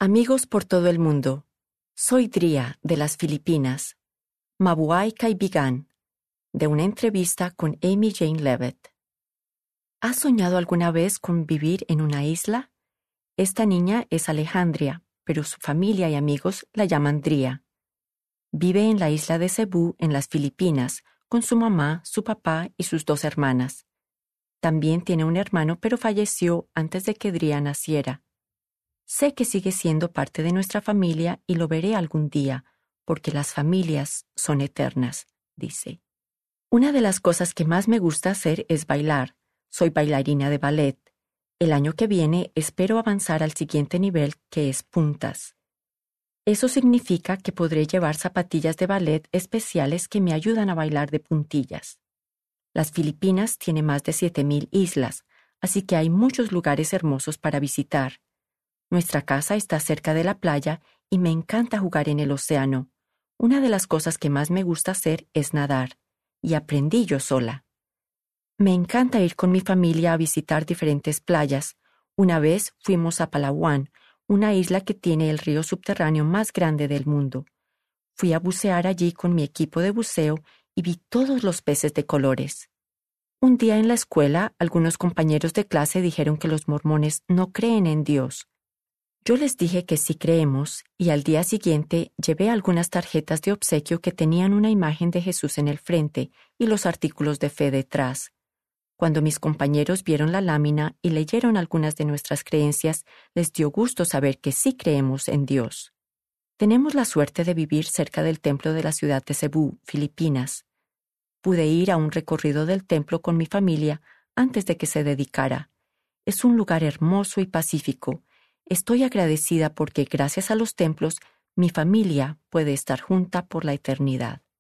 Amigos por todo el mundo, soy Dria de las Filipinas, Mabuhay Kaibigan, de una entrevista con Amy Jane Levitt. ¿Has soñado alguna vez con vivir en una isla? Esta niña es Alejandria, pero su familia y amigos la llaman Dria. Vive en la isla de Cebú, en las Filipinas, con su mamá, su papá y sus 2 hermanas. También tiene un hermano, pero falleció antes de que Dria naciera. Sé que sigue siendo parte de nuestra familia y lo veré algún día, porque las familias son eternas, dice. Una de las cosas que más me gusta hacer es bailar. Soy bailarina de ballet. El año que viene espero avanzar al siguiente nivel, que es puntas. Eso significa que podré llevar zapatillas de ballet especiales que me ayudan a bailar de puntillas. Las Filipinas tienen más de 7,000 islas, así que hay muchos lugares hermosos para visitar. Nuestra casa está cerca de la playa y me encanta jugar en el océano. Una de las cosas que más me gusta hacer es nadar, y aprendí yo sola. Me encanta ir con mi familia a visitar diferentes playas. Una vez fuimos a Palawan, una isla que tiene el río subterráneo más grande del mundo. Fui a bucear allí con mi equipo de buceo y vi todos los peces de colores. Un día en la escuela, algunos compañeros de clase dijeron que los mormones no creen en Dios. Yo les dije que sí creemos y al día siguiente llevé algunas tarjetas de obsequio que tenían una imagen de Jesús en el frente y los artículos de fe detrás. Cuando mis compañeros vieron la lámina y leyeron algunas de nuestras creencias, les dio gusto saber que sí creemos en Dios. Tenemos la suerte de vivir cerca del templo de la ciudad de Cebú, Filipinas. Pude ir a un recorrido del templo con mi familia antes de que se dedicara. Es un lugar hermoso y pacífico. Estoy agradecida porque gracias a los templos, mi familia puede estar junta por la eternidad.